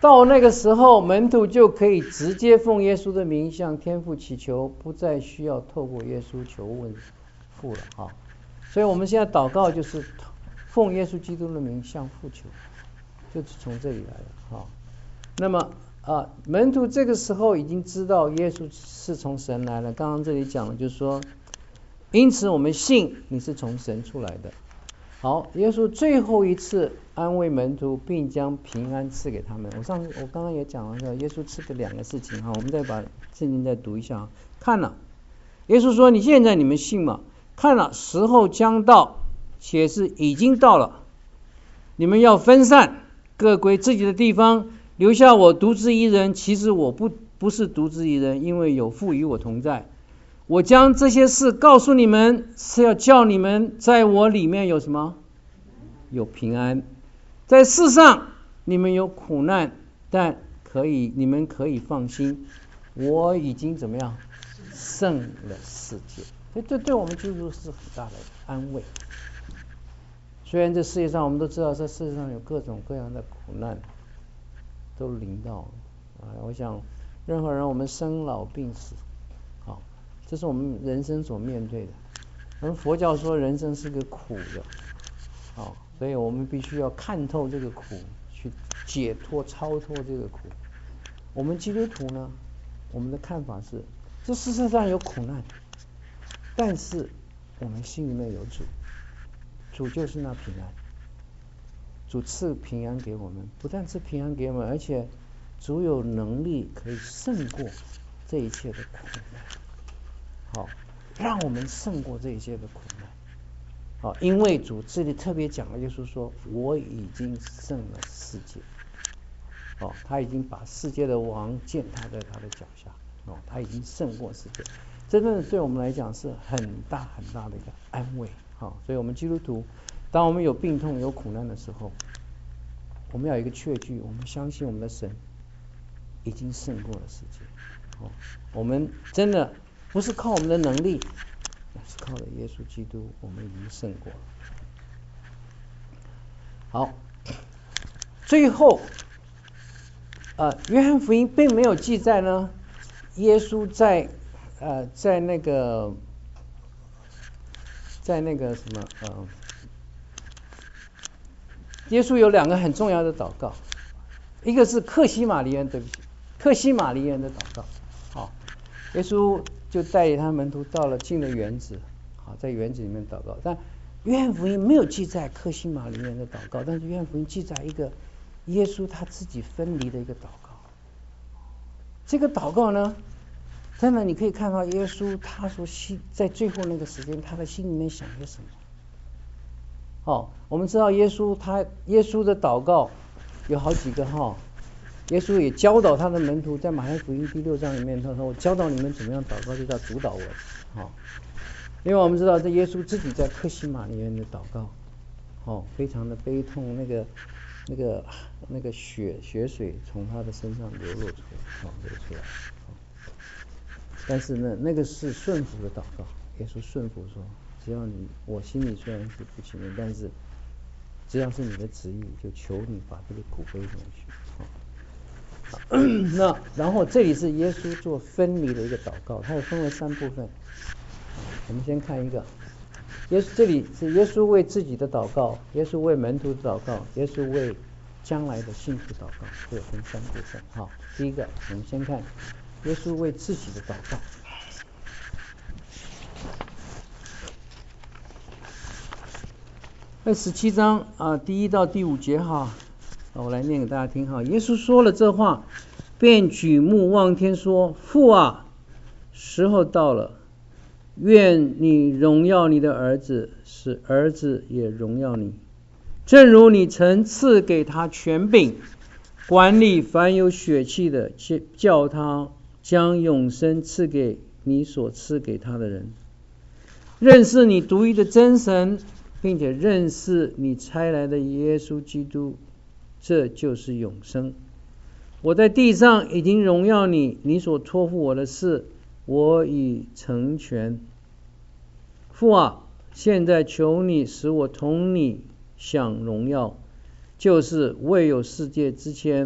到那个时候，门徒就可以直接奉耶稣的名向天父祈求，不再需要透过耶稣求问父了所以我们现在祷告就是奉耶稣基督的名向父求，就是从这里来的那么门徒这个时候已经知道耶稣是从神来了。刚刚这里讲的就是说，因此我们信你是从神出来的。好，耶稣最后一次安慰门徒，并将平安赐给他们。我刚刚也讲了，耶稣赐的2个事情我们再把圣经再读一下看了，耶稣说：现在你们信吗？看了，时候将到，且是已经到了。你们要分散，各归自己的地方，留下我独自一人。其实我不是独自一人，因为有父与我同在。我将这些事告诉你们，是要叫你们在我里面有什么？有平安。在世上你们有苦难，但你们可以放心，我已经怎么样？胜了世界。这对我们基督徒是很大的安慰。虽然这世界上我们都知道，这世界上有各种各样的苦难都临到我想任何人，我们生老病死这是我们人生所面对的。我们佛教说人生是个苦的所以我们必须要看透这个苦，去解脱超脱这个苦。我们基督徒呢，我们的看法是，这世界上有苦难，但是我们心里面有主，主就是那平安，主赐平安给我们，不但赐平安给我们，而且主有能力可以胜过这一切的苦难让我们胜过这一切的苦难因为主这里特别讲了，耶稣说我已经胜了世界他已经把世界的王践踏在他的脚下他已经胜过世界。真的对我们来讲是很大很大的一个安慰所以我们基督徒，当我们有病痛有苦难的时候，我们要有一个确据，我们相信我们的神已经胜过了世界我们真的不是靠我们的能力，是靠了耶稣基督，我们已经胜过了。好，最后约翰福音并没有记载呢，耶稣在那个什么耶稣有2个很重要的祷告，一个是克西马尼园的祷告耶稣就带领他门徒进了园子在园子里面祷告。但约翰福音没有记载克西马尼园的祷告，但是约翰福音记载一个耶稣他自己分离的一个祷告。这个祷告呢，真的你可以看到耶稣他说在最后那个时间他的心里面想些什么我们知道耶稣的祷告有好几个耶稣也教导他的门徒，在马太福音第6章里面他说，我教导你们怎么样祷告，就叫主导我因为我们知道这耶稣自己在客西马尼园的祷告非常的悲痛，那个血水从他的身上流出来但是呢，那个是顺服的祷告。耶稣顺服说，只要我心里虽然是不情愿，但是只要是你的旨意，就求你把这个苦背上去那然后这里是耶稣做分离的一个祷告，它也分为3部分。我们先看一个，这里是耶稣为自己的祷告，耶稣为门徒的祷告，耶稣为将来的信徒祷告，这有分3部分第一个，我们先看耶稣为自己的祷告。在17章第1到第5节我来念给大家听耶稣说了这话，便举目望天说，父啊，时候到了，愿你荣耀你的儿子，使儿子也荣耀你，正如你曾赐给他权柄，管理凡有血气的，叫他将永生赐给你所赐给他的人，认识你独一的真神，并且认识你差来的耶稣基督，这就是永生。我在地上已经荣耀你，你所托付我的事，我已成全。父啊，现在求你使我同你享荣耀，就是未有世界之前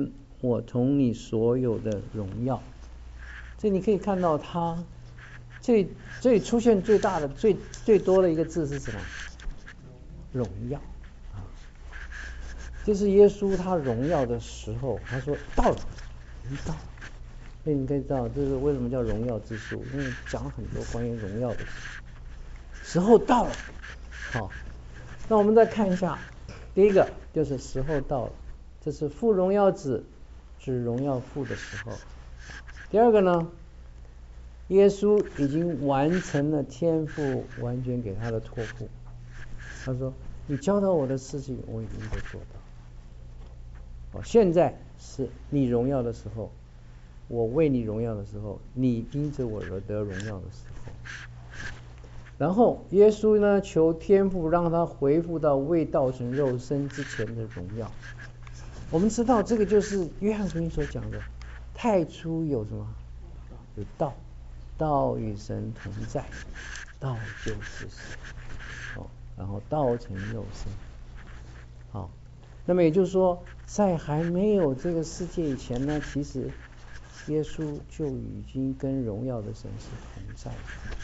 我同你所有的荣耀。这你可以看到他这里出现最大的最多的一个字是什么？荣耀啊！这是耶稣他荣耀的时候，他说到了，已经到了。所以你可以知道这是为什么叫荣耀之书，因为讲了很多关于荣耀的事。时候到了，好，那我们再看一下，第一个就是时候到了，这是父荣耀子，指荣耀父的时候。第二个呢，耶稣已经完成了天父完全给他的托付。他说：“你教导我的事情，我已经都做到。现在是你荣耀的时候，我为你荣耀的时候，你因着我而得荣耀的时候。”然后耶稣呢，求天父让他恢复到未道成肉身之前的荣耀。我们知道这个就是约翰福音所讲的，太初有什么？有道，道与神同在，道就是神。然后道成肉身。好，那么也就是说，在还没有这个世界以前呢，其实耶稣就已经跟荣耀的神是同在的。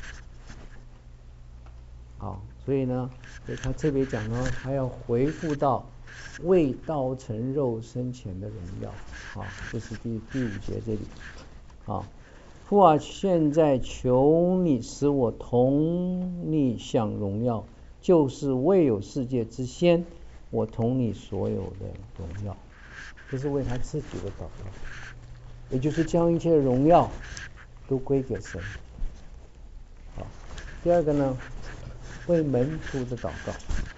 好，所以呢，他特别讲呢，他要恢复到未道成肉身前的荣耀。好，这是第5节这里。好，父啊，现在求你使我同你享荣耀，就是未有世界之先，我同你所有的荣耀。这是为他自己的祷告，也就是将一切的荣耀都归给神。好，第二个呢，为门徒的祷告。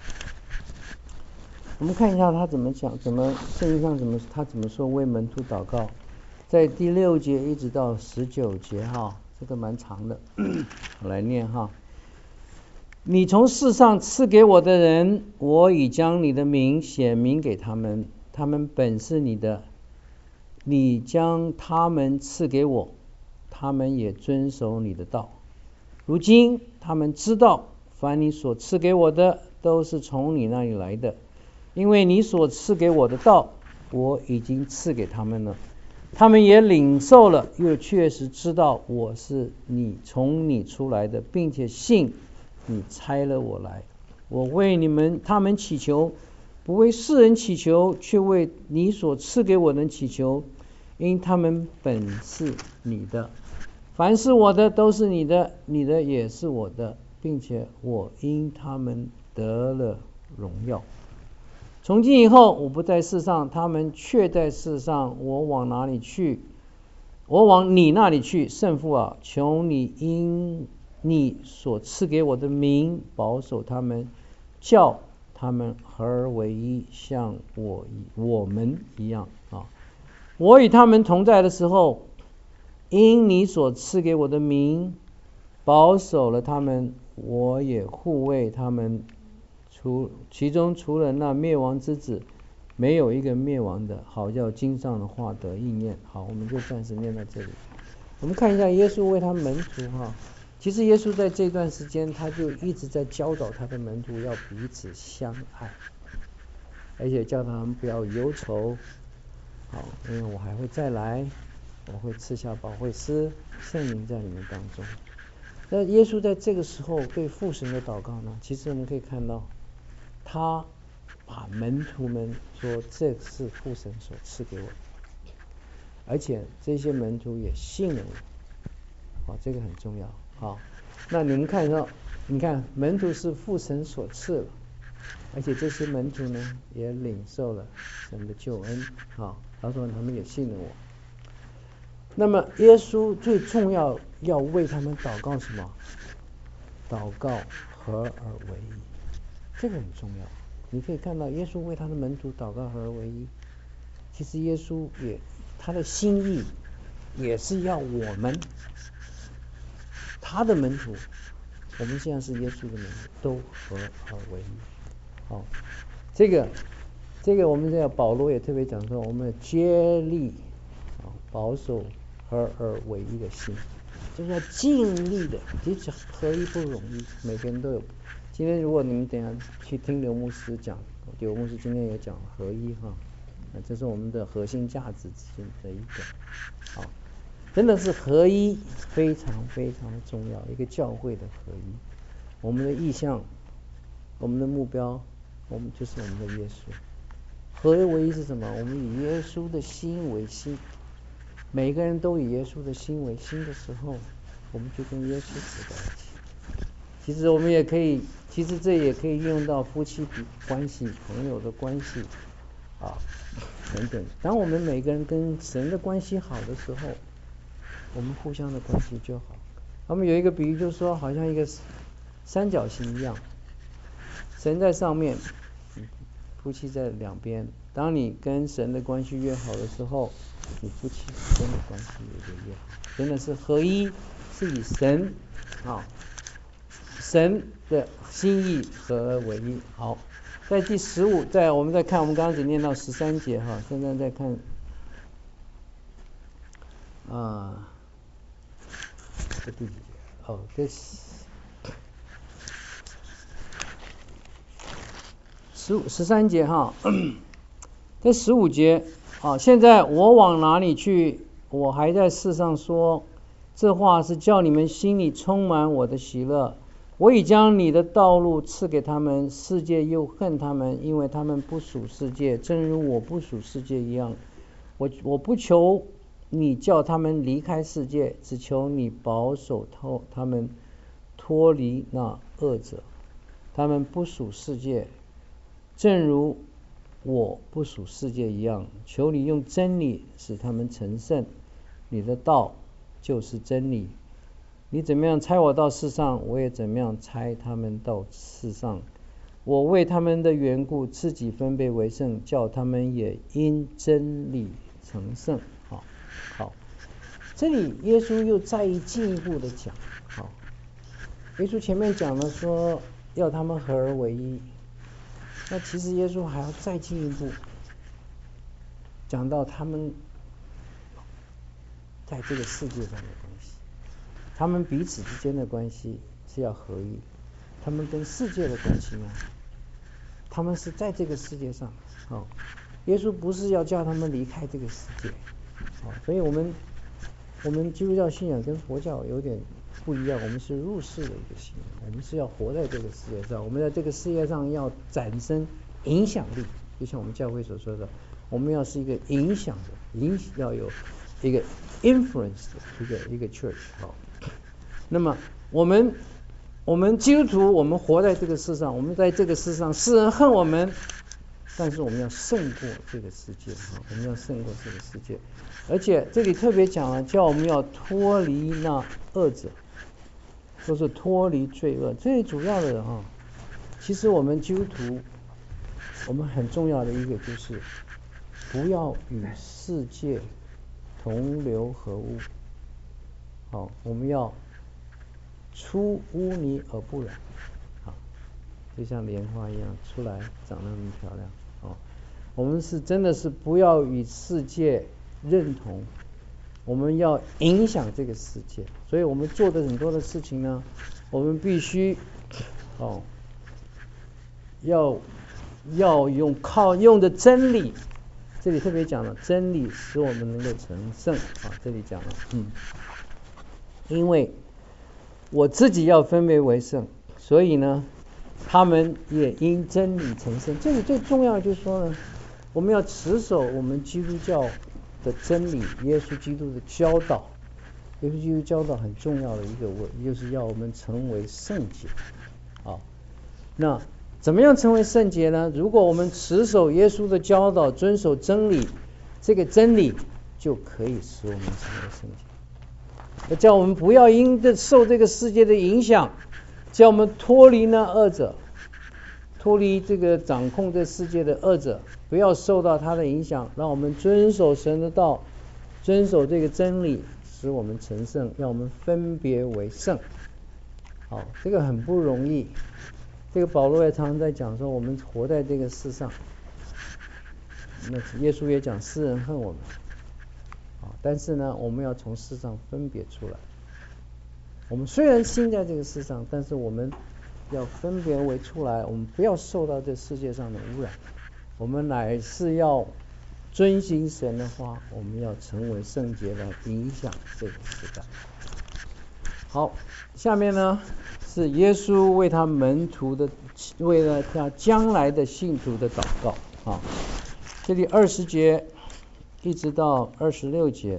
我们看一下他怎么讲，圣经上他怎么说为门徒祷告。在第6节一直到19节哈，这个蛮长的，我来念哈。你从世上赐给我的人，我已将你的名显明给他们，他们本是你的，你将他们赐给我，他们也遵守你的道。如今他们知道，凡你所赐给我的，都是从你那里来的，因为你所赐给我的道，我已经赐给他们了。他们也领受了，又确实知道我是从你出来的，并且信你差了我来。我为他们祈求，不为世人祈求，却为你所赐给我的祈求，因他们本是你的。凡是我的都是你的，你的也是我的，并且我因他们得了荣耀。从今以后，我不在世上，他们却在世上。我往哪里去？我往你那里去。圣父啊，求你因你所赐给我的名保守他们，叫他们合而为一，像我们一样啊。我与他们同在的时候，因你所赐给我的名保守了他们，我也护卫他们。其中除了那灭亡之子，没有一个灭亡的，好叫经上的话得应验。好，我们就暂时念到这里。我们看一下耶稣为他门徒哈，其实耶稣在这段时间他就一直在教导他的门徒要彼此相爱，而且叫他们不要忧愁。好，因为我还会再来，我会赐下保惠师圣灵在你们当中。那耶稣在这个时候对父神的祷告呢，其实我们可以看到他把门徒们说这是父神所赐给我的，而且这些门徒也信了我。好，这个很重要。好，那你们看到，你看门徒是父神所赐的，而且这些门徒呢也领受了神的救恩。好，他说他们也信了我。那么耶稣最重要要为他们祷告什么？祷告合而为一，这个很重要。你可以看到耶稣为他的门徒祷告合而为一，其实耶稣他的心意也是要我们他的门徒，我们现在是耶稣的门徒，都合而为一。好，这个我们这保罗也特别讲说，我们接力保守合而为一的心，就是要尽力的。其实合一不容易，每个人都有。今天如果你们等一下去听刘牧师讲，刘牧师今天也讲合一哈， 这是我们的核心价值之间的一个，好，真的是合一，非常非常的重要，一个教会的合一。我们的意向，我们的目标，我们就是我们的耶稣。合而为一是什么？我们以耶稣的心为心，每个人都以耶稣的心为心的时候，我们就跟耶稣走在一起。其实我们也可以，其实这也可以运用到夫妻关系、朋友的关系啊等等。当我们每个人跟神的关系好的时候，我们互相的关系就好。我们有一个比喻，就是说好像一个三角形一样，神在上面，夫妻在两边。当你跟神的关系越好的时候，你夫妻之间的关系也就越好。真的是合一，是以神神的心意合而为一。好，在第15，我们再看，我们刚刚只念到13节哈，现在再看这第几节？这13节哈，这15节现在我往哪里去？我还在世上说这话，是叫你们心里充满我的喜乐。我已将你的道路赐给他们，世界又恨他们，因为他们不属世界，正如我不属世界一样。我不求你叫他们离开世界，只求你保守他们脱离那恶者。他们不属世界，正如我不属世界一样。求你用真理使他们成圣，你的道就是真理。你怎么样差我到世上，我也怎么样差他们到世上。我为他们的缘故自己分别为圣，叫他们也因真理成圣。好，这里耶稣又再进一步的讲，耶稣前面讲了说要他们合而为一，那其实耶稣还要再进一步讲到他们在这个世界上的关系，他们彼此之间的关系是要合一，他们跟世界的关系呢，他们是在这个世界上，耶稣不是要叫他们离开这个世界，所以我们基督教信仰跟佛教有点不一样，我们是入世的一个信仰，我们是要活在这个世界上，我们在这个世界上要产生影响力，就像我们教会所说的，我们要是一个影响的，要有一个 influence 的一个 church。 那么我们基督徒，我们活在这个世上，我们在这个世上，世人恨我们，但是我们要胜过这个世界，我们要胜过这个世界。而且这里特别讲了，叫我们要脱离那恶者，都是脱离罪恶。最主要的其实我们基督徒，我们很重要的一个就是不要与世界同流合污。我们要出污泥而不染，就像莲花一样出来长得那么漂亮。我们是真的是不要与世界认同，我们要影响这个世界。所以我们做的很多的事情呢，我们必须要用的真理，这里特别讲了，真理使我们能够成圣。这里讲了，因为我自己要分别为圣，所以呢他们也因真理成圣。这里最重要的就是说呢，我们要持守我们基督教的真理，耶稣基督的教导。耶稣基督教导很重要的一个就是要我们成为圣洁。那怎么样成为圣洁呢？如果我们持守耶稣的教导，遵守真理，这个真理就可以使我们成为圣洁。叫我们不要受这个世界的影响，叫我们脱离那恶者，脱离这个掌控这世界的恶者，不要受到他的影响，让我们遵守神的道，遵守这个真理，使我们成圣，让我们分别为圣。这个很不容易。这个保罗也常常在讲说，我们活在这个世上，那耶稣也讲世人恨我们，但是呢我们要从世上分别出来。我们虽然心在这个世上，但是我们要分别为出来，我们不要受到这世界上的污染，我们乃是要遵行神的话，我们要成为圣洁来影响这个时代。好，下面呢是耶稣为他门徒的，为了他将来的信徒的祷告啊。这里20节一直到26节，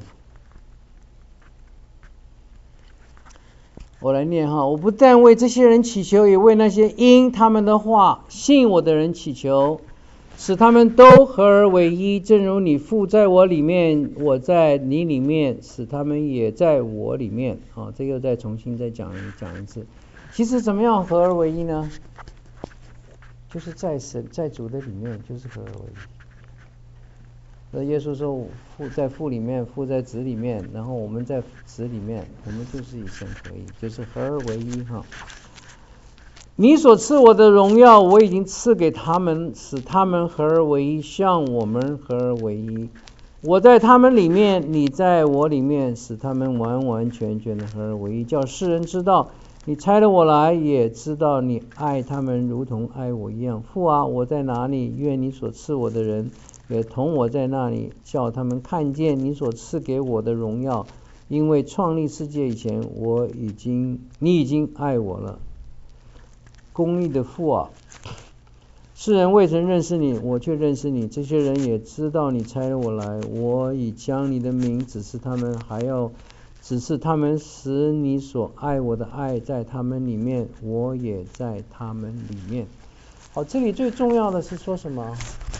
我来念哈。我不但为这些人祈求，也为那些因他们的话信我的人祈求，使他们都合而为一，正如你父在我里面，我在你里面，使他们也在我里面。这又再重新再讲一次。其实怎么样合而为一呢？就是在神在主的里面，就是合而为一。那耶稣说父在父里面，父在子里面，然后我们在子里面，我们就是与神合一，就是合而为一哈。你所赐我的荣耀，我已经赐给他们，使他们合而为一，像我们合而为一。我在他们里面，你在我里面，使他们完完全全的合而为一，叫世人知道你差了我来，也知道你爱他们如同爱我一样。父啊，我在哪里？愿你所赐我的人也同我在那里，叫他们看见你所赐给我的荣耀。因为创立世界以前，你已经爱我了。公义的父啊，世人未曾认识你，我却认识你。这些人也知道你差了我来，我已将你的名指示他们，还要指示他们，使你所爱我的爱在他们里面，我也在他们里面。好，这里最重要的是说什么？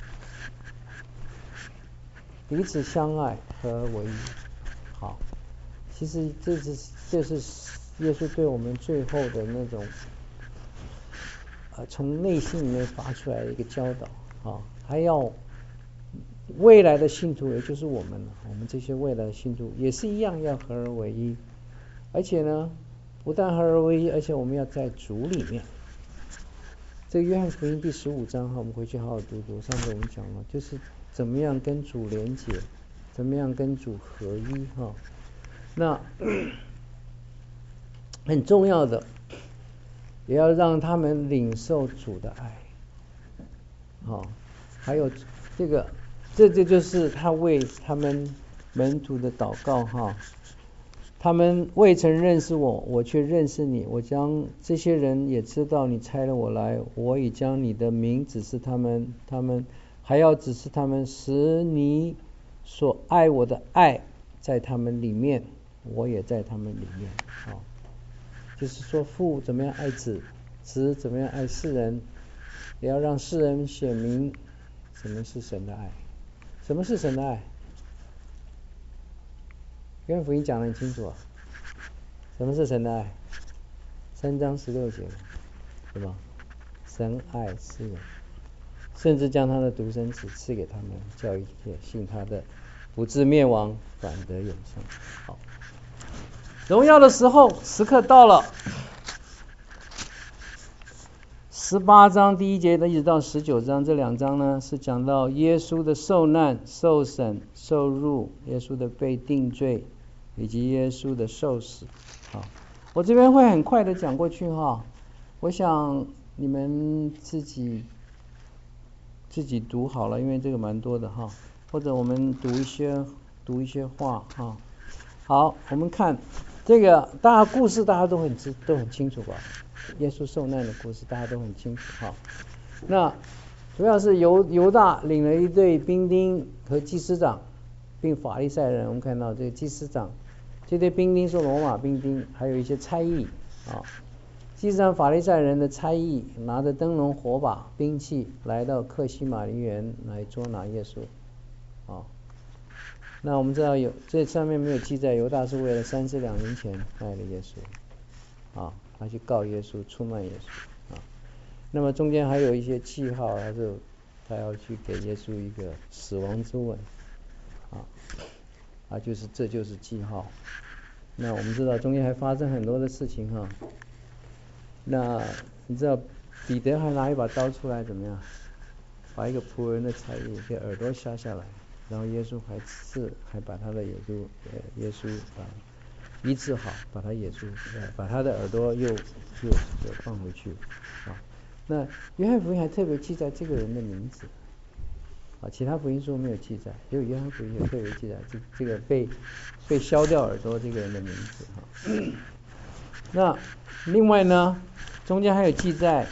彼此相爱，合而为一。好，其实这是耶稣对我们最后的那种从内心里面发出来的一个教导还要未来的信徒，也就是我们这些未来的信徒也是一样要合而为一，而且呢不但合而为一，而且我们要在主里面。这个约翰福音第15章我们回去好好读读。上次我们讲了，就是怎么样跟主连结，怎么样跟主合一那很重要的，也要让他们领受主的爱还有这就是他为他们门徒的祷告他们未曾认识我，我却认识你。我将这些人也知道你差了我来，我已将你的名指示他们，他们还要指示他们，使你所爱我的爱在他们里面，我也在他们里面就是说父怎么样爱子，子怎么样爱世人，也要让世人显明什么是神的爱。什么是神的爱？约翰福音讲得很清楚什么是神的爱？3章16节对吧？神爱世人，甚至将他的独生子赐给他们，叫一切信他的不至灭亡，反得永生。好，荣耀的时刻到了。18章第1节一直到19章，这2章呢是讲到耶稣的受难、受审、受辱，耶稣的被定罪，以及耶稣的受死。我这边会很快的讲过去我想你们自己读好了，因为这个蛮多的或者我们读一些话好，我们看这个故事大家都很清楚吧？耶稣受难的故事大家都很清楚那主要是犹大领了一队兵丁和祭司长并法利赛人。我们看到这个祭司长，这队兵丁是罗马兵丁，还有一些差役祭司长法利赛人的差役拿着灯笼火把兵器来到客西马尼园来捉拿耶稣那我们知道这上面没有记载犹大是为了30两银钱卖了耶稣他去告耶稣，出卖耶稣那么中间还有一些记号，他要去给耶稣一个死亡之吻这就是记号。那我们知道中间还发生很多的事情那你知道彼得还拿一把刀出来怎么样，把一个仆人的差役给耳朵削下来，然后耶稣还把他的耶稣医治好，把他的耳朵又放回去那约翰福音还特别记载这个人的名字其他福音书没有记载，只有约翰福音有特别记载这个被削掉耳朵这个人的名字那另外呢，中间还有记载，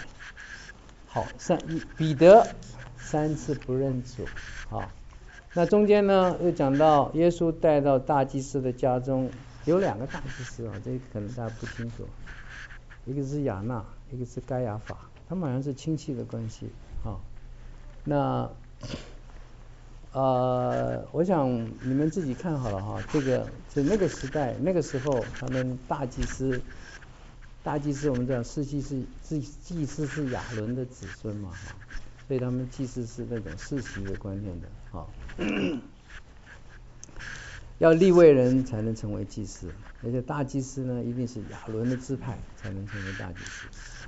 彼得3次不认主那中间呢又讲到耶稣带到大祭司的家中，有2个大祭司这个可能大家不清楚，一个是亚那，一个是该亚法，他们好像是亲戚的关系那我想你们自己看好了这个是那个时代那个时候他们大祭司我们讲祭司是亚伦的子孙嘛所以他们祭司是那种世袭的观念的要利未人才能成为祭司，而且大祭司呢一定是亚伦的支派才能成为大祭司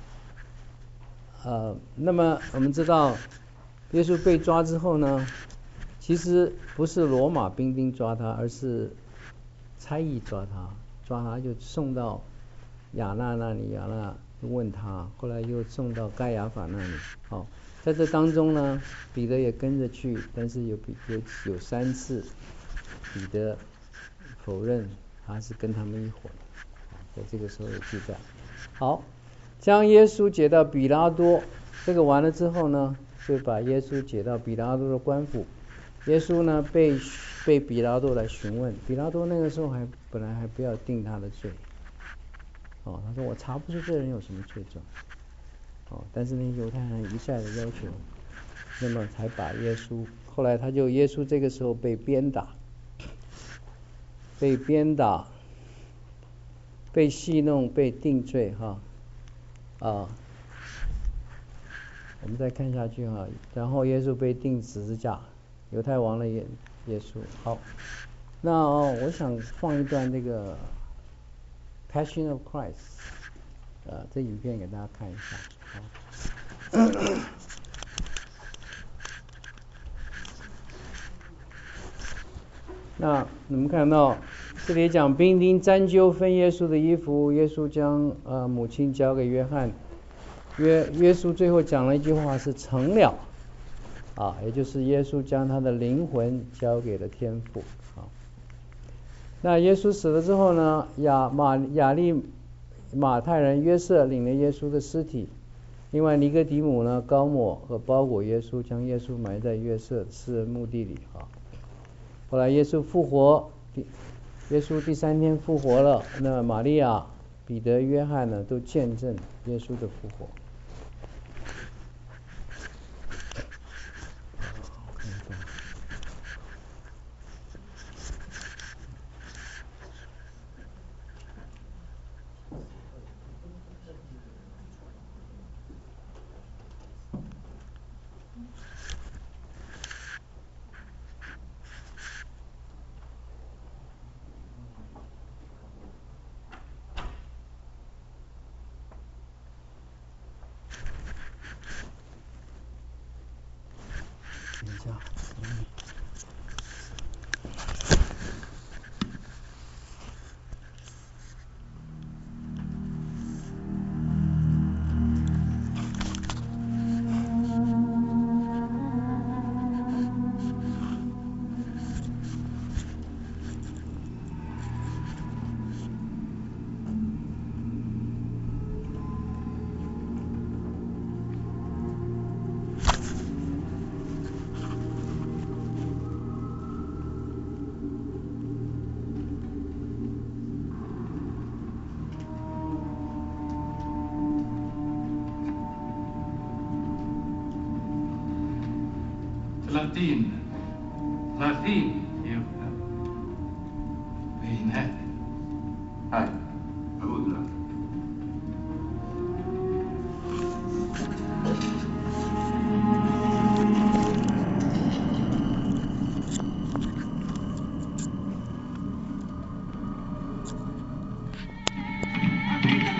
那么我们知道耶稣被抓之后呢，其实不是罗马兵丁抓他，而是差役抓他就送到亚那那里，亚那问他，后来又送到该亚法那里在这当中呢，彼得也跟着去，但是有3次彼得否认他是跟他们一伙在这个时候有记载将耶稣解到比拉多，这个完了之后呢，就把耶稣解到比拉多的官府。耶稣呢被比拉多来询问，比拉多那个时候本来还不要定他的罪他说我查不出这人有什么罪状但是呢犹太人一再的要求，那么才把耶稣，后来耶稣这个时候被鞭打，被戏弄，被定罪我们再看下去然后耶稣被钉十字架，犹太王了耶稣。好，那我想放一段这个 Passion of Christ 这影片给大家看一下那你们看到这里讲兵丁沾揪分耶稣的衣服，耶稣将母亲交给约翰，耶稣最后讲了一句话是成了也就是耶稣将他的灵魂交给了天父那耶稣死了之后呢，亚利马太人约瑟领了耶稣的尸体，另外尼哥底母呢膏抹和包裹耶稣，将耶稣埋在约瑟私人墓地里后来耶稣复活，耶稣第3天复活了，那玛利亚、彼得、约翰呢都见证耶稣的复活。 30 30 يبقى بينات